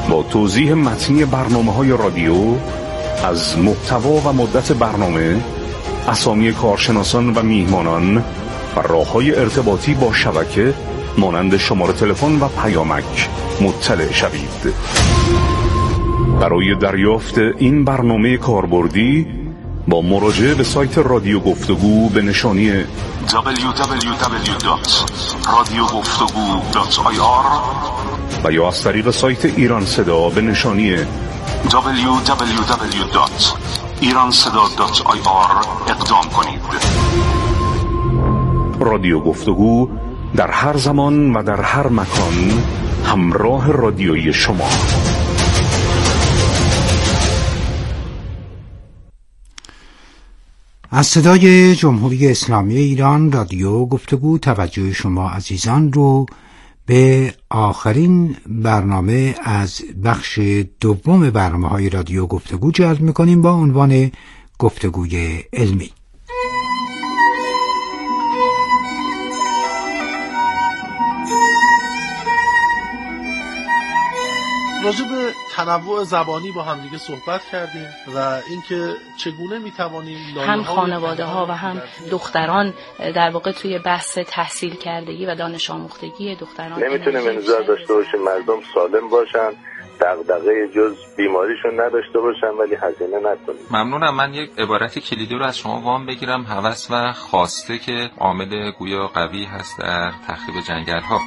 با توضیح متنی برنامه‌های رادیو از محتوا و مدت برنامه، اسامی کارشناسان و میهمانان و راه‌های ارتباطی با شبکه مانند شماره تلفن و پیامک مطلع شوید. برای دریافت این برنامه کاربردی با مراجعه به سایت رادیو گفتگو به نشانی www.radiogoftagoo.ir و یا از طریق سایت ایران صدا به نشانی www.iranseda.ir اقدام کنید. رادیو گفتگو در هر زمان و در هر مکان همراه رادیویی شما. از صدای جمهوری اسلامی ایران رادیو گفتگو توجه شما عزیزان رو به آخرین برنامه از بخش دوم برنامه‌های رادیو گفتگو جلب می‌کنیم با عنوان گفتگوی علمی. راجع به تنوع زبانی با هم دیگه صحبت کردیم و اینکه چگونه میتوانیم هم خانواده‌ها و هم دختران در واقع توی بحث تحصیل کردگی و دانش آموختگی دختران نمیتونیم انتظار داشته باشیم مردم سالم باشن، دغدغه جز بیماریشون نداشته باشن ولی هزینه نکنیم. ممنونم. من یک عبارت کلیدی رو از شما وام بگیرم. هوس و خواسته که عامل گویا قوی هست در تخریب جنگل‌ها.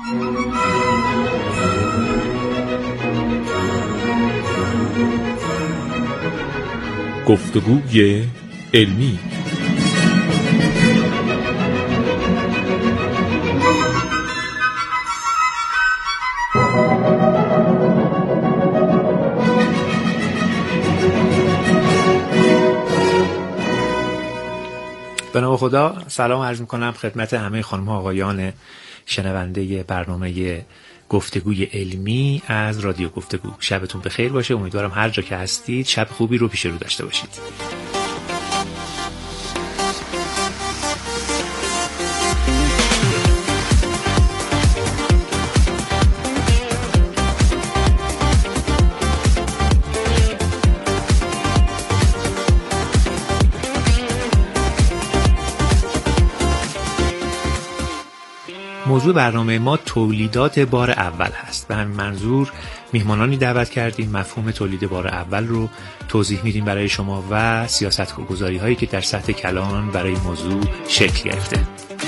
گفتگوی علمی. به نام خدا سلام عرض می‌کنم خدمت همه خانم‌ها آقایان شنونده برنامه گفتگوی علمی از رادیو گفتگو. شبتون بخیر باشه. امیدوارم هر جا که هستید شب خوبی رو پیش رو داشته باشید. موضوع برنامه ما تولیدات بار اول هست. به همین منظور میهمانانی دعوت کردیم، مفهوم تولید بار اول رو توضیح میدیم برای شما و سیاست‌گذاری هایی که در سطح کلان برای موضوع شکل گرفته.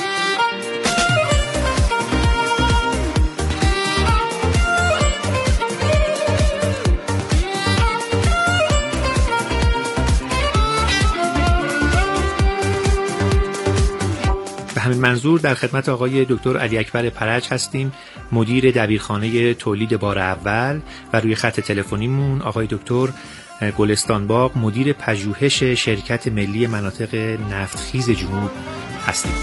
همین منظور در خدمت آقای دکتر علی اکبر پرج هستیم، مدیر دبیرخانه تولید بار اول، و روی خط تلفنیمون آقای دکتر گلستان باغ، مدیر پژوهش شرکت ملی مناطق نفتخیز جنوب هستیم.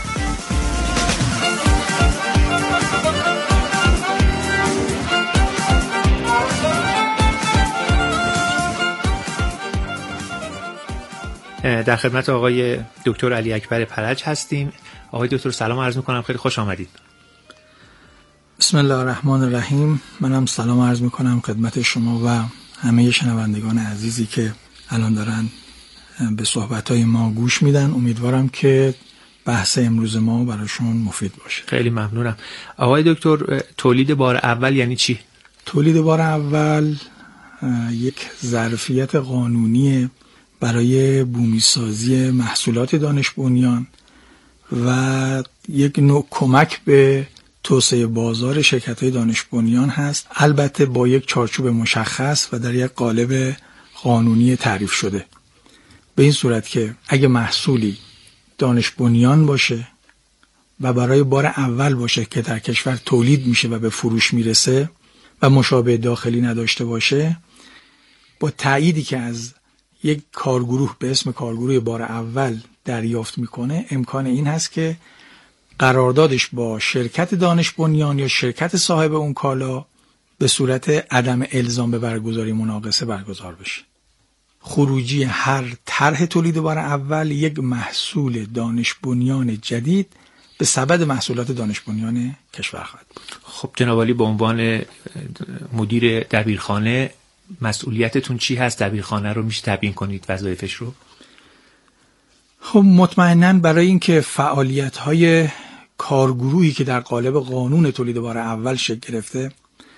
در خدمت آقای دکتر علی اکبر پرج هستیم. آقای دکتر سلام عرض میکنم، خیلی خوش آمدید. بسم الله الرحمن الرحیم. منم سلام عرض میکنم خدمت شما و همه شنوندگان عزیزی که الان دارن به صحبتهای ما گوش میدن. امیدوارم که بحث امروز ما براشون مفید باشه. خیلی ممنونم. آقای دکتر تولید بار اول یعنی چی؟ تولید بار اول یک ظرفیت قانونی برای بومیسازی محصولات دانش بنیان و یک نوع کمک به توسعه بازار شرکت‌های دانش بنیان هست، البته با یک چارچوب مشخص و در یک قالب قانونی تعریف شده، به این صورت که اگه محصولی دانش بنیان باشه و برای بار اول باشه که در کشور تولید میشه و به فروش میرسه و مشابه داخلی نداشته باشه، با تأییدی که از یک کارگروه به اسم کارگروه بار اول دریافت میکنه، امکان این هست که قراردادش با شرکت دانش بنیان یا شرکت صاحب اون کالا به صورت عدم الزام به برگزاری مناقصه برگزار بشه. خروجی هر طرح تولید بار اول یک محصول دانش بنیان جدید به سبد محصولات دانش بنیان کشور خواهد بود. خب جناب عالی، به عنوان مدیر دبیرخانه مسئولیتتون چی هست؟ دبیرخانه رو میشه تبیین کنید وظایفش رو؟ خب مطمئناً برای اینکه فعالیت‌های کارگروهی که در قالب قانون تولید بار اول شکل گرفته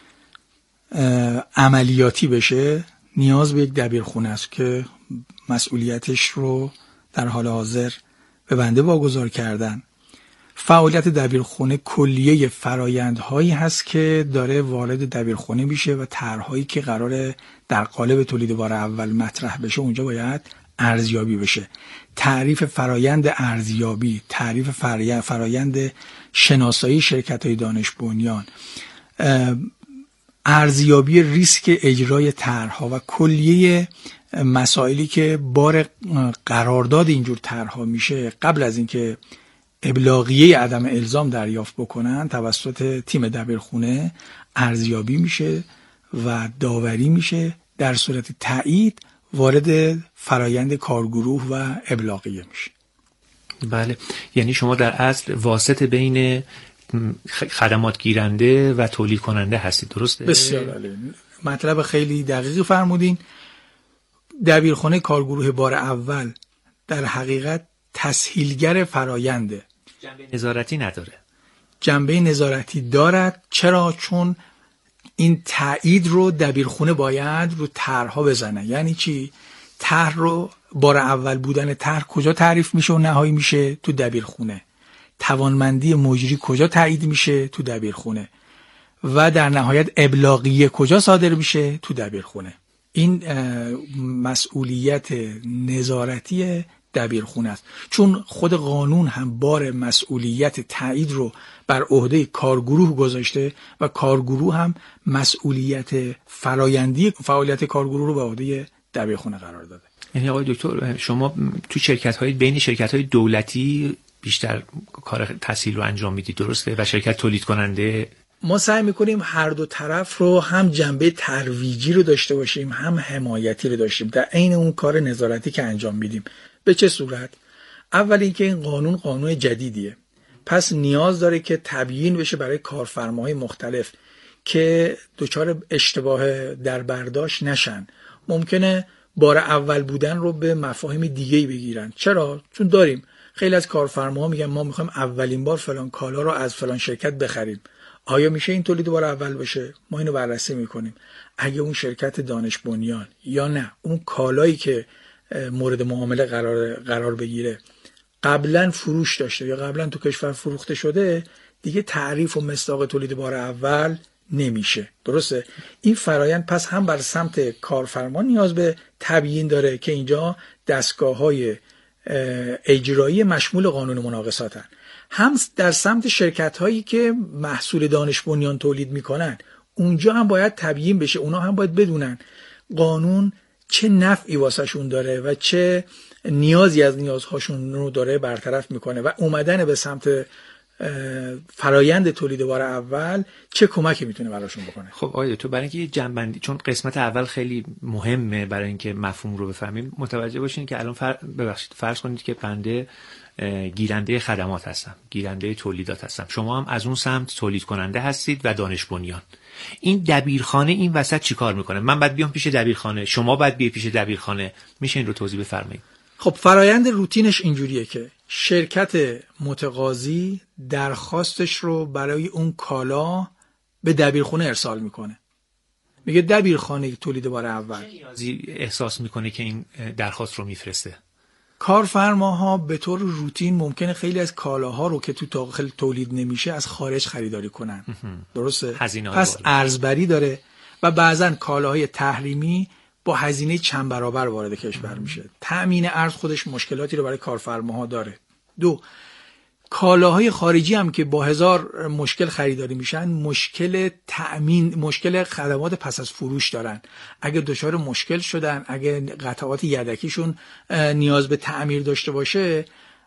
عملیاتی بشه، نیاز به یک دبیرخونه است که مسئولیتش رو در حال حاضر به بنده واگذار کردن. فعالیت دبیرخونه کلیه فرایندهایی هست که داره وارد دبیرخونه میشه و طرح‌هایی که قراره در قالب تولید بار اول مطرح بشه اونجا باید ارزیابی بشه. تعریف فرایند ارزیابی، تعریف فرایند شناسایی شرکت‌های دانش بنیان، ارزیابی ریسک اجرای طرح‌ها و کلیه مسائلی که بار قرارداد اینجور طرح‌ها میشه قبل از اینکه ابلاغیه عدم الزام دریافت بکنن توسط تیم دبیرخونه ارزیابی میشه و داوری میشه. در صورت تایید وارد فرایند کارگروه و ابلاغیه میشه. بله، یعنی شما در اصل واسط بین خدمات گیرنده و تولید کننده هستید، درسته؟ بسیار عالی، مطلب خیلی دقیقی فرمودین. دبیرخانه کارگروه بار اول در حقیقت تسهیلگر فراینده. جنبه نظارتی نداره. جنبه نظارتی دارد. چرا؟ چون این تایید رو دبیرخونه باید رو طرح‌ها بزنه. یعنی چی؟ طرح رو بار اول بودن طرح کجا تعریف میشه و نهایی میشه؟ تو دبیرخونه. توانمندی مجری کجا تایید میشه؟ تو دبیرخونه. و در نهایت ابلاغیه کجا صادر میشه؟ تو دبیرخونه. این مسئولیت نظارتی دبیرخونه است. چون خود قانون هم بار مسئولیت تایید رو بر عهده کارگروه گذاشته و کارگروه هم مسئولیت فرایندی فعالیت کارگروه رو به عهده دبیرخونه قرار داده. یعنی آقای دکتر شما تو شرکت‌های بین شرکت‌های دولتی بیشتر کار تسهیل رو انجام میدید، درسته؟ و شرکت تولید کننده ما سعی میکنیم هر دو طرف رو هم جنبه ترویجی رو داشته باشیم هم حمایتی رو داشتیم در عین اون کار نظارتی که انجام میدیم. به چه صورت؟ اول اینکه این قانون جدیدیه، پس نیاز داره که تبیین بشه برای کارفرماهای مختلف که دچار اشتباه در برداشت نشن. ممکنه بار اول بودن رو به مفاهیم دیگه‌ای بگیرن. چرا؟ چون داریم خیلی از کارفرماها میگن ما میخوایم اولین بار فلان کالا رو از فلان شرکت بخریم. آیا میشه این تولید بار اول باشه؟ ما اینو بررسی میکنیم. اگه اون شرکت دانش بنیان یا نه اون کالایی که مورد معامله قرار بگیره قبلا فروش داشته یا قبلا تو کشور فروخته شده، دیگه تعریف و مصداق تولید بار اول نمیشه. درسته؟ این فرایند پس هم بر سمت کارفرما نیاز به تبیین داره که اینجا دستگاه‌های اجرایی مشمول قانون مناقصاتن، هم در سمت شرکت‌هایی که محصول دانش بنیان تولید میکنن اونجا هم باید تبیین بشه. اونا هم باید بدونن قانون چه نفعی واسهشون داره و چه نیازی از نیازهاشون رو داره برطرف میکنه و اومدن به سمت فرایند تولید بار اول چه کمکی میتونه براشون بکنه. خب آقای تو برای اینکه جنبندی، چون قسمت اول خیلی مهمه برای اینکه مفهوم رو بفهمیم، متوجه باشین که الان فرض کنید که بنده گیرنده خدمات هستم، گیرنده تولیدات هستم، شما هم از اون سمت تولید کننده هستید و دانش بنیان. این دبیرخانه این وسط چی کار میکنه؟ من باید بیام پیش دبیرخانه، شما باید بیای پیش دبیرخانه، میشه این رو توضیح بفرمایید؟ خب فرایند روتینش اینجوریه که شرکت متقاضی درخواستش رو برای اون کالا به دبیرخونه ارسال میکنه. میگه دبیرخانه تولید بار اول نیازی احساس میکنه که این درخواست رو میفرسته. کارفرماها به طور روتین ممکنه خیلی از کالاها رو که تو داخل تولید نمیشه از خارج خریداری کنن. درسته؟ پس ارزبری داره و بعضن کالاهای تحریمی با هزینه چند برابر وارد کشور میشه. تأمین ارز خودش مشکلاتی رو برای کارفرماها داره. دو، کالاهای خارجی هم که با هزار مشکل خریداری میشن، مشکل تأمین، مشکل خدمات پس از فروش دارن. اگه دچار مشکل شدن، اگه قطعات یدکیشون نیاز به تعمیر داشته باشه،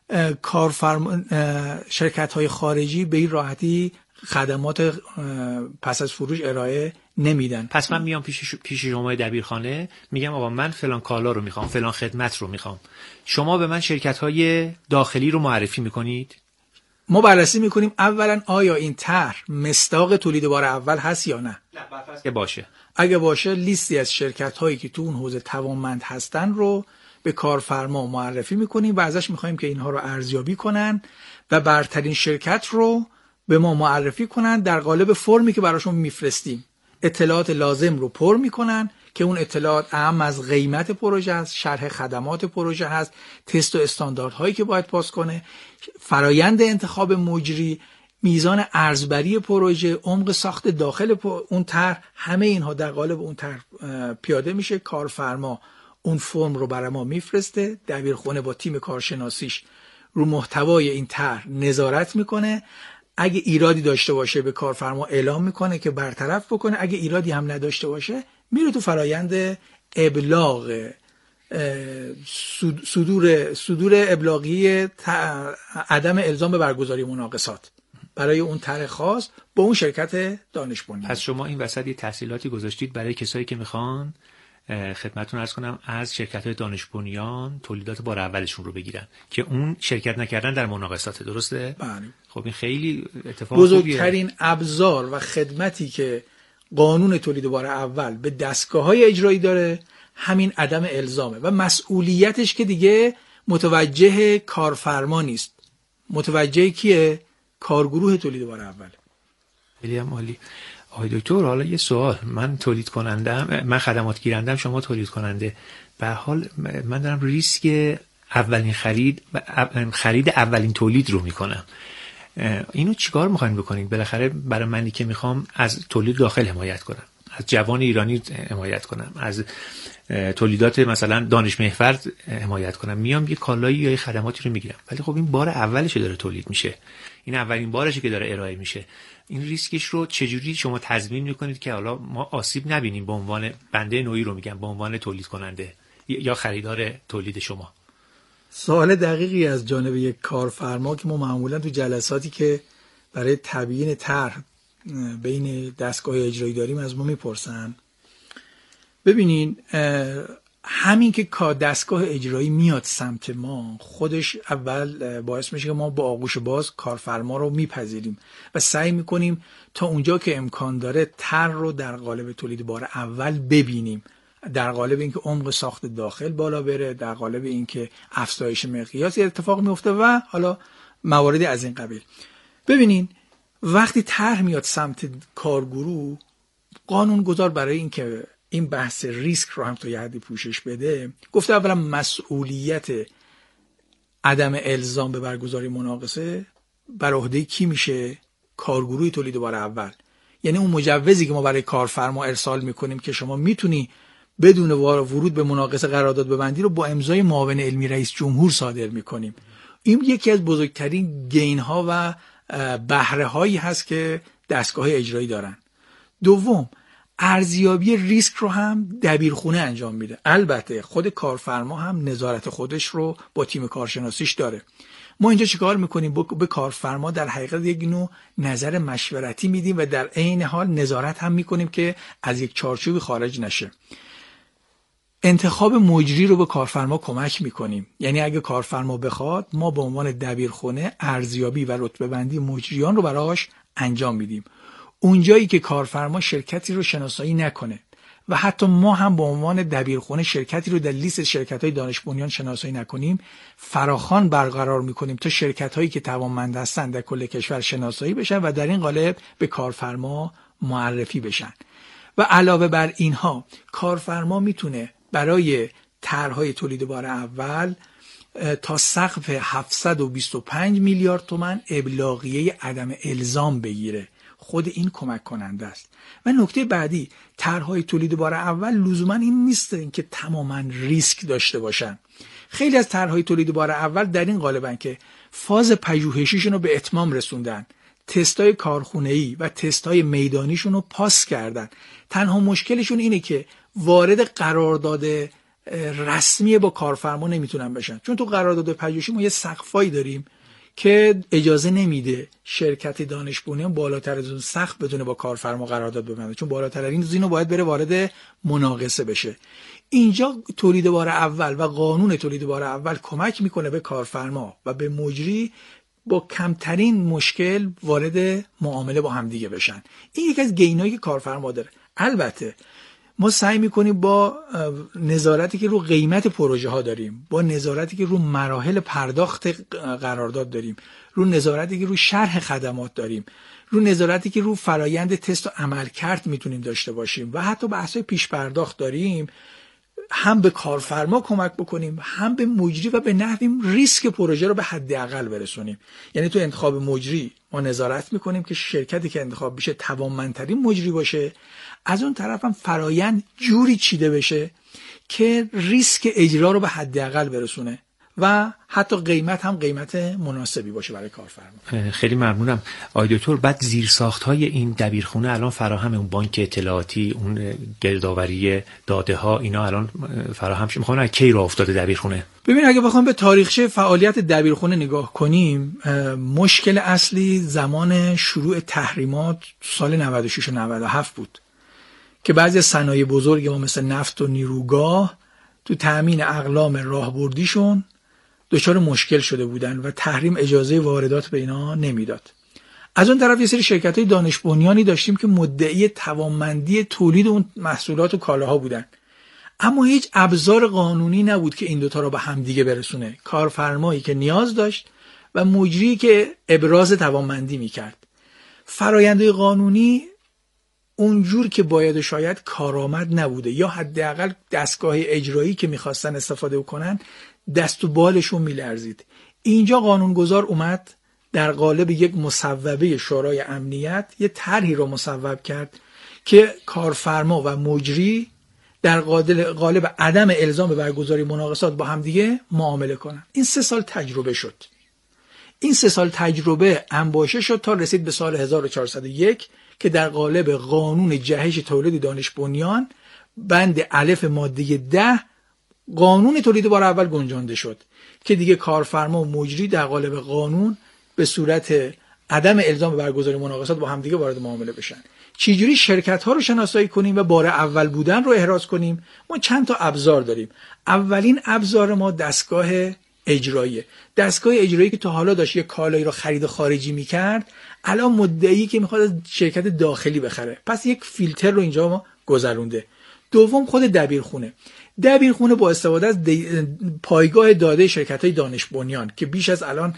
شرکت‌های خارجی به این راحتی خدمات پس از فروش ارائه نمیدن. پس من میام پیش شما دبیرخانه، میگم آقا من فلان کالا رو میخوام، فلان خدمت رو میخوام، شما به من شرکت‌های داخلی رو معرفی میکنید؟ ما بررسی میکنیم اولا آیا این طرح مصداق تولید بار اول هست یا نه. که باشه. اگه باشه لیستی از شرکت هایی که تو اون حوزه توانمند هستن رو به کارفرما معرفی میکنیم و ازش میخوایم که اینها رو ارزیابی کنن و برترین شرکت رو به ما معرفی کنن در قالب فرمی که براشون میفرستیم. اطلاعات لازم رو پر میکنن که اون اطلاعات اهم از قیمت پروژه است، شرح خدمات پروژه هست، تست و استانداردهایی که باید پاس کنه، فرایند انتخاب مجری، میزان ارزبری پروژه، عمق ساخت داخل اون طرح، همه اینها در قالب اون طرح پیاده میشه. کارفرما اون فرم رو برای ما میفرسته، دبیرخونه با تیم کارشناسیش رو محتوای این طرح نظارت میکنه. اگه ایرادی داشته باشه به کارفرما اعلام میکنه که برطرف بکنه، اگه ایرادی هم نداشته باشه میره تو فرایند ابلاغ، صدور ابلاغی عدم الزام به برگزاری مناقصات برای اون طرح خاص با اون شرکت دانش بنیان. پس شما این وسط یه تحصیلاتی گذاشتید برای کسایی که میخوان خدمتتون عرض کنم از شرکت‌های دانش بنیان تولیدات بار اولشون رو بگیرن که اون شرکت نکردن در مناقصات، درسته؟ بله. خب این خیلی اتفاق بزرگترین ابزار و خدمتی که قانون تولید بار اول به دستگاه‌های اجرایی داره همین عدم الزامه و مسئولیتش که دیگه متوجه کارفرما نیست، متوجه کیه؟ کارگروه تولید بار اول. خیلی هم عالی. آقای دکتر حالا یه سوال، من تولید کنندم، من خدمات گیرندم، شما تولید کننده، به حال من دارم ریسک اولین خرید اولین تولید رو میکنم، اینو چیکار میخواین بکنین؟ بالاخره برای منی که میخوام از تولید داخل حمایت کنم، از جوان ایرانی حمایت کنم، از تولیدات مثلا دانش محور حمایت کنم، میام یه کالایی یا یه خدماتی رو میگیرم، ولی خب این بار اولشه داره تولید میشه، این اولین بارشه که داره ارائه میشه، این ریسکش رو چجوری شما تضمین میکنید که حالا ما آسیب نبینیم به عنوان بنده نوعی رو میگم، به عنوان تولید کننده یا خریدار تولید شما؟ سوال دقیقی از جانب یک کارفرما که ما معمولا تو جلساتی که برای تبیین طرح بین دستگاه اجرایی داریم از ما میپرسن. ببینین همین که دستگاه اجرایی میاد سمت ما خودش اول باعث میشه که ما با آغوش باز کارفرما رو میپذیریم و سعی میکنیم تا اونجا که امکان داره طرح رو در قالب تولید بار اول ببینیم، در قالب اینکه عمق ساخت داخل بالا بره، در قالب اینکه افزایش مقیاسی اتفاق میفته و حالا مواردی از این قبیل. ببینین وقتی طرح میاد سمت کارگروه، قانونگذار برای اینکه این بحث ریسک رو هم تا یه حدی پوشش بده گفته اولا مسئولیت عدم الزام به برگزاری مناقصه بر عهده کی میشه؟ کارگروه تولید بار اول. یعنی اون مجوزی که ما برای کارفرما ارسال میکنیم که شما میتونی بدون ورود به مناقصه قرارداد ببندی رو با امضای معاون علمی رئیس جمهور صادر میکنیم. این یکی از بزرگترین گین ها و بهره هایی هست که دستگاه اجرایی دارن. دوم، ارزیابی ریسک رو هم دبیرخونه انجام میده. البته خود کارفرما هم نظارت خودش رو با تیم کارشناسیش داره. ما اینجا چیکار میکنیم؟ به کارفرما در حقیقت یک نوع نظر مشورتی میدیم و در عین حال نظارت هم میکنیم که از یک چارچوبی خارج نشه. انتخاب مجری رو به کارفرما کمک میکنیم. یعنی اگه کارفرما بخواد ما به عنوان دبیرخونه ارزیابی و رتبه بندی مجریان رو براش انجام میدیم. اونجایی که کارفرما شرکتی رو شناسایی نکنه و حتی ما هم به عنوان دبیرخونه شرکتی رو در لیست شرکت‌های دانش بنیان شناسایی نکنیم، فراخوان برقرار میکنیم تا شرکت‌هایی که توانمند هستن در کل کشور شناسایی بشن و در این قالب به کارفرما معرفی بشن. و علاوه بر اینها کارفرما میتونه برای طرح‌های تولید بار اول تا سقف 725 میلیارد تومان ابلاغیه عدم الزام بگیره. خود این کمک کننده است. و نکته بعدی، طرح‌های تولید بار اول لزوما این نیست که تماما ریسک داشته باشن. خیلی از طرح‌های تولید بار اول در این قالبن که فاز پژوهشیشون رو به اتمام رسوندن، تستای کارخونه‌ای و تستای میدانیشون رو پاس کردن. تنها مشکلشون اینه که وارد قرارداد رسمی با کارفرما نمیتونن بشن، چون تو قرارداد پژوهشی ما یه سقفایی داریم که اجازه نمیده شرکت دانش بنیان بالاتر از اون سقف بتونه با کارفرما قرارداد ببنده، چون بالاتر از اینو باید بره وارد مناقصه بشه. اینجا تولید بار اول و قانون تولید بار اول کمک میکنه به کارفرما و به مجری با کمترین مشکل وارد معامله با همدیگه بشن. این یکی از گینایی که کارفرما داره. البته ما سعی میکنیم با نظارتی که رو قیمت پروژه ها داریم، با نظارتی که رو مراحل پرداخت قرارداد داریم، رو نظارتی که رو شرح خدمات داریم، رو نظارتی که رو فرایند تست و عملکرد میتونیم داشته باشیم و حتی بحث‌های پیش پرداخت داریم، هم به کارفرما کمک بکنیم، هم به مجری و به نحوی ریسک پروژه رو به حداقل برسونیم. یعنی تو انتخاب مجری ما نظارت میکنیم که شرکتی که انتخاب بشه توانمندترین مجری باشه، از اون طرف هم فرایند جوری چیده بشه که ریسک اجرا رو به حداقل برسونه و حتی قیمت هم قیمت مناسبی باشه برای کارفرما. خیلی ممنونم آقای دکتر. بعد زیرساخت‌های این دبیرخونه الان فراهم، اون بانک اطلاعاتی، اون گردآوری داده ها، اینا الان فراهم شده. میخوام کی راه افتاده دبیرخونه؟ ببین اگه بخوام به تاریخچه فعالیت دبیرخونه نگاه کنیم، مشکل اصلی زمان شروع تحریمات سال 96 و 97 بود که بعضی صنایع بزرگ ما مثل نفت و نیروگاه تو تأمین اقلام راهبردیشون دچار مشکل شده بودن و تحریم اجازه واردات به اینا نمیداد. از اون طرف یه سری شرکت‌های دانش بنیانی داشتیم که مدعی توانمندی تولید اون محصولات و کالاها بودن، اما هیچ ابزار قانونی نبود که این دوتا رو به هم دیگه برسونه. کارفرمایی که نیاز داشت و مجری که ابراز توانمندی میکرد. فرآیندهای قانونی اونجور که باید و شاید کارآمد نبوده، یا حداقل دستگاه اجرایی که میخواستن استفاده کنن دست و بالشون میلرزید. اینجا قانونگذار اومد در قالب یک مصوبه شورای امنیت یه طرحی رو مصوب کرد که کارفرما و مجری در قالب عدم الزام به برگزاری مناقصات با هم دیگه معامله کنن. این 3 سال تجربه شد. این 3 سال تجربه انباشه شد تا رسید به سال 1401 که در قالب قانون جهش تولید دانش بنیان بند الف ماده 10 قانون تولید بار اول گنجانده شد که دیگه کارفرما و مجری در قالب قانون به صورت عدم الزام به برگزاری مناقصات با همدیگه وارد معامله بشن. چجوری شرکت ها رو شناسایی کنیم و بار اول بودن رو احراز کنیم؟ ما چند تا ابزار داریم. اولین ابزار ما دستگاه اجراییه. دستگاه اجرایی که تا حالا داشت یه کالایی رو خرید خارجی میکرد، الان مدعی که میخواد از شرکت داخلی بخره، پس یک فیلتر رو اینجا ما گذرونده. دوم خود دبیرخونه با استفاده از پایگاه داده شرکت‌های دانش بنیان که بیش از الان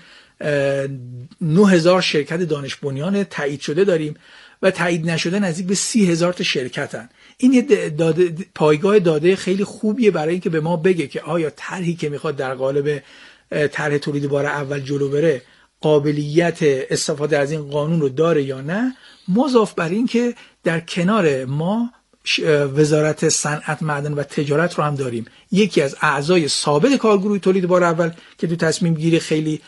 9000 شرکت دانش بنیان تایید شده داریم و تایید نشده نزدیک به 30,000 تا شرکتن. این یه پایگاه داده خیلی خوبیه برای اینکه به ما بگه که آیا طرحی که میخواد در قالب طرح تولید بار اول جلو بره قابلیت استفاده از این قانون رو داره یا نه. مضاف بر این که در کنار ما وزارت صنعت، معدن و تجارت رو هم داریم، یکی از اعضای ثابت کارگروه تولید بار اول که تو تصمیم گیری خیلی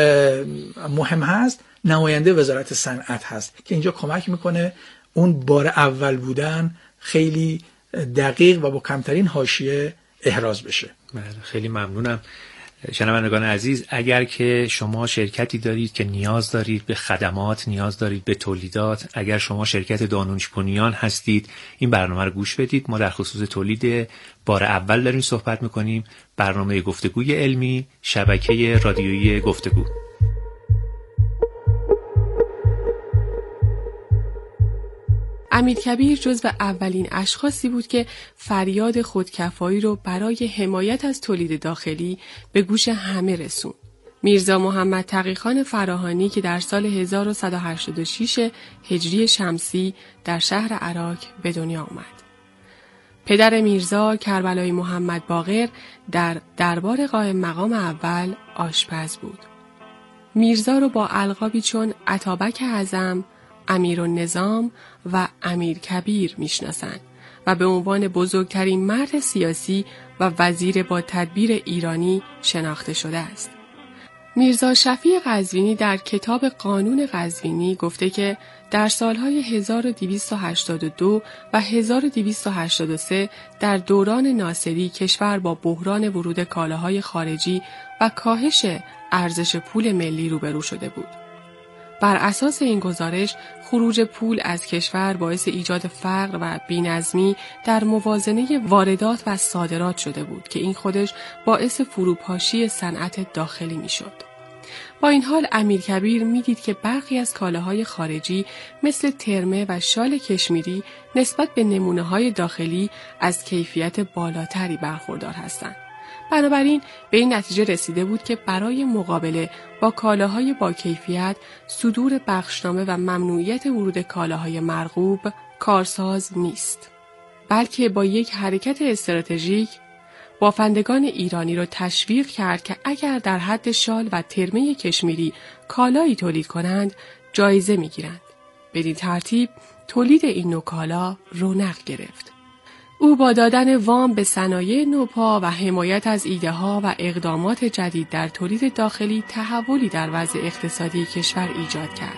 مهم هست نماینده وزارت صنعت هست که اینجا کمک میکنه اون بار اول بودن خیلی دقیق و با کمترین حاشیه احراز بشه. خیلی ممنونم. شنوندگان عزیز، اگر که شما شرکتی دارید که نیاز دارید به خدمات، نیاز دارید به تولیدات، اگر شما شرکت دانش بنیان هستید، این برنامه رو گوش بدید. ما در خصوص تولید بار اول داریم صحبت میکنیم. برنامه گفتگوی علمی، شبکه رادیویی گفتگو. امیرکبیر جزو اولین اشخاصی بود که فریاد خودکفایی رو برای حمایت از تولید داخلی به گوش همه رسوند. میرزا محمد تقی‌خان فراهانی که در سال 1186 هجری شمسی در شهر عراق به دنیا آمد. پدر میرزا کربلای محمد باقر در دربار قائم مقام اول آشپز بود. میرزا رو با القابی چون اتابک اعظم، امیرالنظام و امیرکبیر میشناسند و به عنوان بزرگترین مرد سیاسی و وزیر با تدبیر ایرانی شناخته شده است. میرزا شفیع قزوینی در کتاب قانون قزوینی گفته که در سالهای 1282 و 1283 در دوران ناصری کشور با بحران ورود کالاهای خارجی و کاهش ارزش پول ملی روبرو شده بود. بر اساس این گزارش، خروج پول از کشور باعث ایجاد فقر و بی‌نظمی در موازنه واردات و صادرات شده بود که این خودش باعث فروپاشی صنعت داخلی می‌شد. با این حال امیرکبیر میدید که برخی از کالاهای خارجی مثل ترمه و شال کشمیری نسبت به نمونه‌های داخلی از کیفیت بالاتری برخوردار هستند. بنابراین به این نتیجه رسیده بود که برای مقابله با کالاهای با کیفیت صدور بخشنامه و ممنوعیت ورود کالاهای مرغوب کارساز نیست، بلکه با یک حرکت استراتژیک بافندگان ایرانی را تشویق کرد که اگر در حد شال و ترمه کشمیری کالایی تولید کنند جایزه می‌گیرند. بدین ترتیب تولید این نوع کالا رونق گرفت. او با دادن وام به صنایع نوپا و حمایت از ایده‌ها و اقدامات جدید در تولید داخلی تحولی در وضع اقتصادی کشور ایجاد کرد.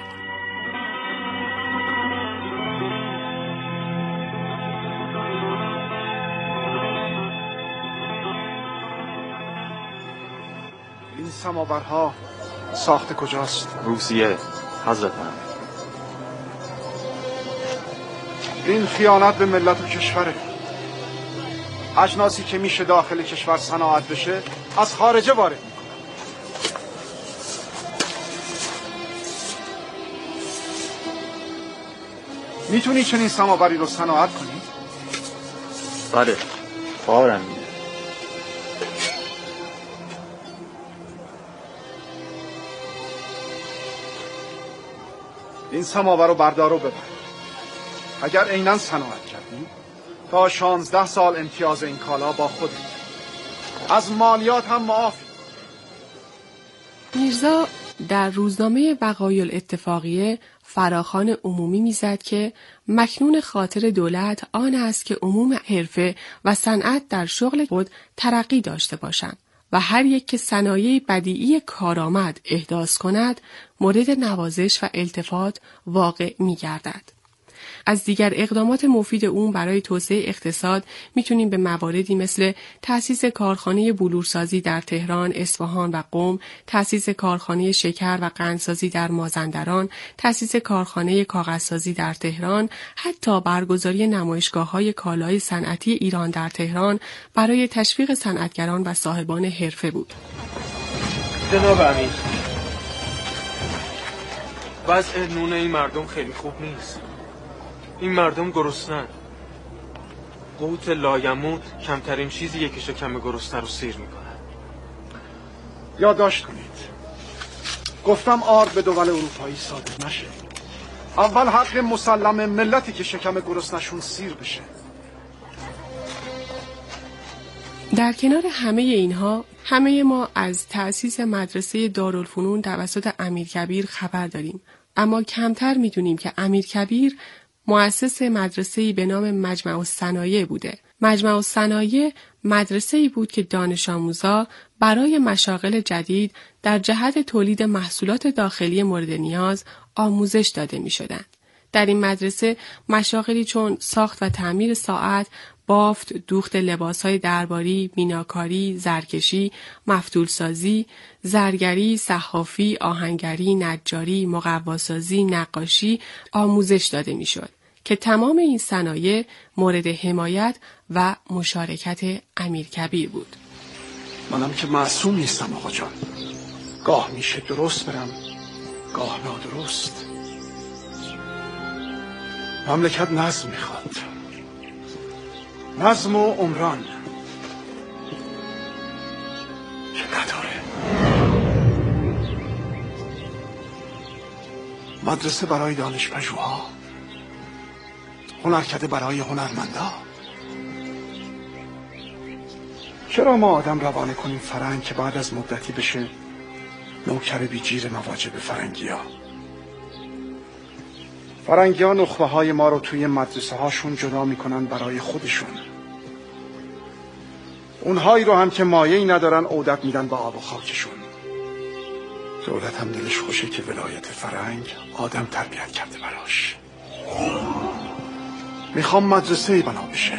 این سماورها ساخت کجاست؟ روسیه حضرت هم. این خیانت به ملت و کشوره. اجناسی که میشه داخل کشور صناعت بشه از خارجه وارد میکنن. میتونی چنین سماوری رو صناعت کنی؟ بله باورم میده. این سماور رو بردار و ببر. اگر عیناً صناعت کردی تا 16 سال امتیاز این کالا با خودت. از مالیات هم معافی. میرزا در روزنامه بقایع الاتفاقیه فراخوان عمومی میزد که مکنون خاطر دولت آن است که عموم حرفه و صنعت در شغل خود ترقی داشته باشند و هر یک که صنایع بدیعی کارآمد احداث کند مورد نوازش و التفات واقع می‌گردد. از دیگر اقدامات مفید اون برای توسعه اقتصاد میتونیم به مواردی مثل تأسیس کارخانه بلورسازی در تهران، اصفهان و قم، تأسیس کارخانه شکر و قندسازی در مازندران، تأسیس کارخانه کاغذسازی در تهران، حتی برگزاری نمایشگاه‌های کالای صنعتی ایران در تهران برای تشویق صنعتگران و صاحبان حرفه بود. جناب امیر، وضع نون این مردم خیلی خوب نیست. این مردم گرسنن. قوت لایموت کمترین چیزیه که شکم گرسنه رو سیر میکنه. یادداشت کنید. گفتم آرد به دول اروپایی صادر نشه. اول حق مسلم ملتی که شکم گرسنه‌شون سیر بشه. در کنار همه اینها، همه ما از تأسیس مدرسه دارالفنون توسط امیرکبیر خبر داریم، اما کمتر میدونیم که امیرکبیر مؤسس مدرسه‌ای به نام مجمع الصنایع بوده. مجمع الصنایع مدرسه‌ای بود که دانش آموزا برای مشاغل جدید در جهت تولید محصولات داخلی مورد نیاز آموزش داده می‌شدند. در این مدرسه مشاغلی چون ساخت و تعمیر ساعت، بافت، دوخت لباس‌های درباری، میناکاری، زرکشی، مفتولسازی، زرگری، صحافی، آهنگری، نجاری، مقواسازی، نقاشی آموزش داده می‌شد که تمام این صنایع مورد حمایت و مشارکت امیرکبیر بود. منم که معصوم نیستم آقا جان. گاه میشه درست برم، گاه نادرست. مملکت نظم میخواد. نظم و عمران که نداره. مدرسه برای دانش پژوها، هنرکده برای هنرمندا. چرا ما آدم روانه کنیم فرنگ که بعد از مدتی بشه نوکر بیجیر مواجب فرنگی ها؟ فرنگی ها نخبه های ما رو توی مدرسه هاشون جدا میکنن برای خودشون. اونهایی رو هم که مایه‌ای ندارن عودت میدن با آب و خاکشون. دولت هم دلش خوشه که ولایت فرنگ آدم تربیت کرده براش. میخوام مدرسه‌ای بنا بشه.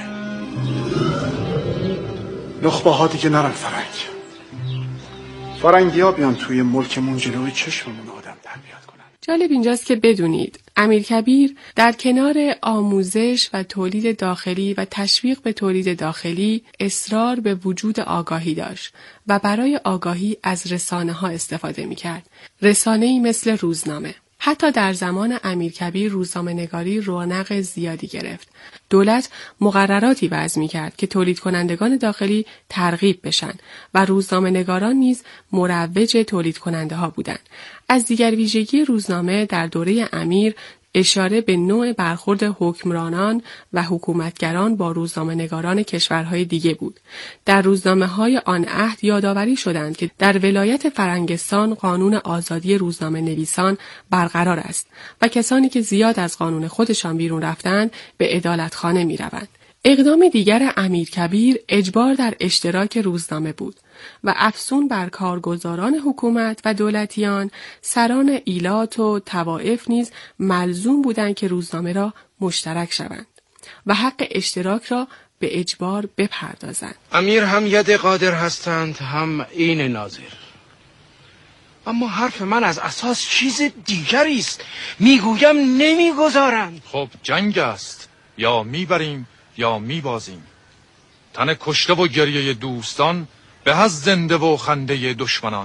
نخبه ها دیگه نرن فرنگ. فرنگی ها بیان توی ملکمون جلوی چشممون آدم تربیت کنن. جالب اینجاست که بدونید امیرکبیر در کنار آموزش و تولید داخلی و تشویق به تولید داخلی اصرار به وجود آگاهی داشت و برای آگاهی از رسانه‌ها استفاده می‌کرد. رسانه‌ای مثل روزنامه. حتی در زمان امیرکبیر روزنامه‌نگاری رونق زیادی گرفت. دولت مقرراتی وضع می‌کرد که تولید کنندگان داخلی ترغیب بشن و روزنامه‌نگاران نیز مروج تولید کننده ها بودند. از دیگر ویژگی روزنامه در دوره امیر اشاره به نوع برخورد حکمرانان و حکومتگران با روزنامه‌نگاران کشورهای دیگه بود. در روزنامه‌های آن عهد یادآوری شدند که در ولایت فرنگستان قانون آزادی روزنامه‌نویسان برقرار است و کسانی که زیاد از قانون خودشان بیرون رفتند به عدالتخانه می‌روند. اقدام دیگر امیرکبیر اجبار در اشتراک روزنامه بود و افزون بر کارگزاران حکومت و دولتیان، سران ایلات و طوائف نیز ملزوم بودند که روزنامه را مشترک شوند و حق اشتراک را به اجبار بپردازند. امیر هم ید قادر هستند هم این ناظر. اما حرف من از اساس چیز دیگری است. میگویم نمیگذارند. خب جنگ است، یا میبریم یا میبازیم. تن کشته و گریه دوستان به از زنده و خنده دشمنان.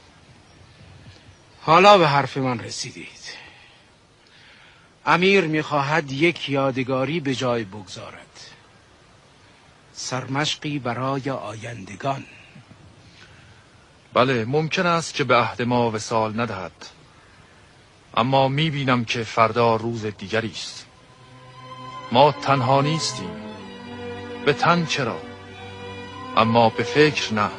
حالا به حرف من رسیدید. امیر میخواهد یک یادگاری به جای بگذارد، سرمشقی برای آیندگان. بله، ممکن است که به عهد ما وصال ندهد، اما میبینم که فردا روز دیگری است. ما تنها نیستیم. به تن چرا، اما به فکر نه.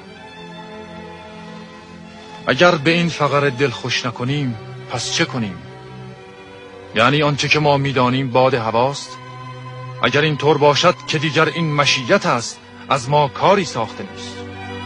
اگر به این فقر دل خوش نکنیم پس چه کنیم؟ یعنی آنچه که ما میدانیم باد هواست؟ اگر این طور باشد که دیگر این مشیت است، از ما کاری ساخته نیست.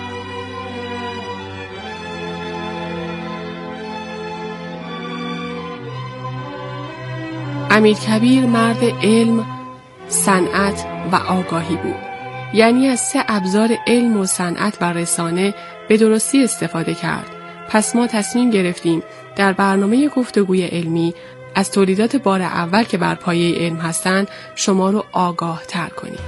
امیرکبیر مرد علم، صنعت و آگاهی بود. یعنی از 3 ابزار علم و صنعت و رسانه به درستی استفاده کرد. پس ما تصمیم گرفتیم در برنامه گفتگوی علمی از تولیدات بار اول که بر پایه علم هستند شما رو آگاه تر کنیم.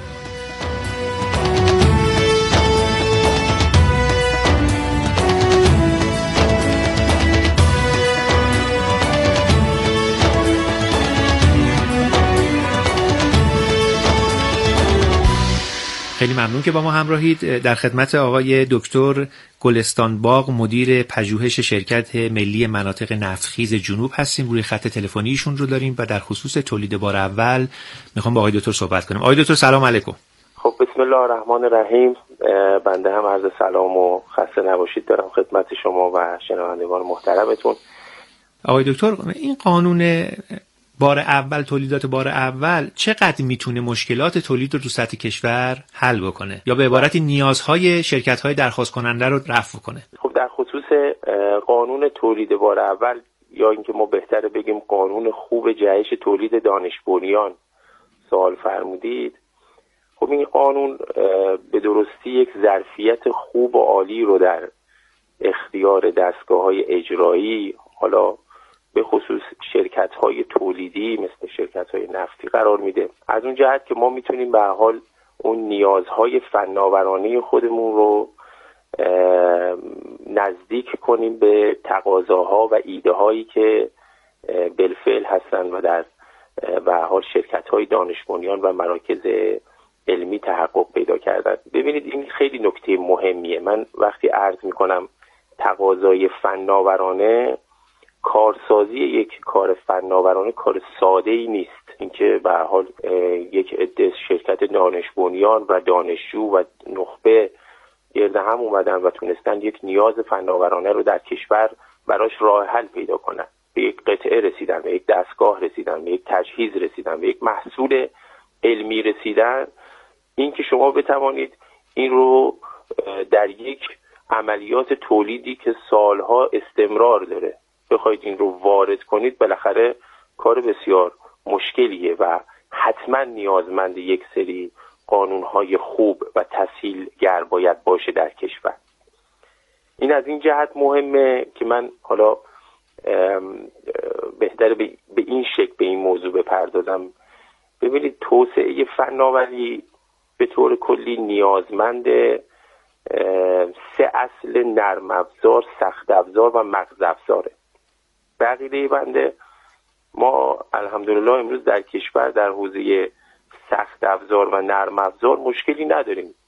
خیلی ممنون که با ما همراهید. در خدمت آقای دکتر گلستان باغ، مدیر پژوهش شرکت ملی مناطق نفتخیز جنوب هستیم. روی خط تلفنی ایشون رو داریم و در خصوص تولید بار اول میخوام با آقای دکتر صحبت کنیم. آقای دکتر سلام علیکم. خب بسم الله الرحمن الرحیم. بنده هم عرض سلام و خسته نباشید دارم خدمت شما و شنوندگان محترمتون. آقای دکتر، این قانون بار اول، تولیدات بار اول چقدر میتونه مشکلات تولید رو تو سطح کشور حل بکنه یا به عبارتی نیازهای شرکت‌های درخواست کننده رو رفع کنه؟ خب در خصوص قانون تولید بار اول، یا اینکه ما بهتره بگیم قانون خوب جهش تولید دانش بنیان سوال فرمودید، خب این قانون به درستی یک ظرفیت خوب و عالی رو در اختیار دستگاه‌های اجرایی، حالا به خصوص شرکت‌های تولیدی مثل شرکت‌های نفتی قرار میده. از اون جهت که ما میتونیم به هر حال اون نیازهای فناورانه خودمون رو نزدیک کنیم به تقاضاها و ایده‌هایی که بالفعل هستن و در به هر حال شرکت‌های دانش بنیان و مراکز علمی تحقق پیدا کردن. ببینید این خیلی نکته مهمیه. من وقتی عرض میکنم تقاضای فناورانه، کارسازی یک کار فناورانه کار ساده ای نیست. اینکه به هر حال یک عده شرکت دانش بنیان و دانشجو و نخبه گرد هم اومدن و تونستن یک نیاز فناورانه رو در کشور براش راه حل پیدا کنن. به یک قطعه رسیدن، به یک دستگاه رسیدن، به یک تجهیز رسیدن، به یک محصول علمی رسیدن. این که شما بتوانید این رو در یک عملیات تولیدی که سالها استمرار داره بخواید این رو وارد کنید، بالاخره کار بسیار مشکلیه و حتما نیازمند یک سری قانونهای خوب و تسهیلگر باید باشه در کشور. این از این جهت مهمه که من حالا بهتره به این شکل به این موضوع بپردازم. ببینید توسعه فناوری به طور کلی نیازمند 3 اصل نرم افزار، سخت افزار و مغز افزاره. بقیده بنده ما الحمدلله امروز در کشور در حوزه سخت افزار و نرم افزار مشکلی نداریم.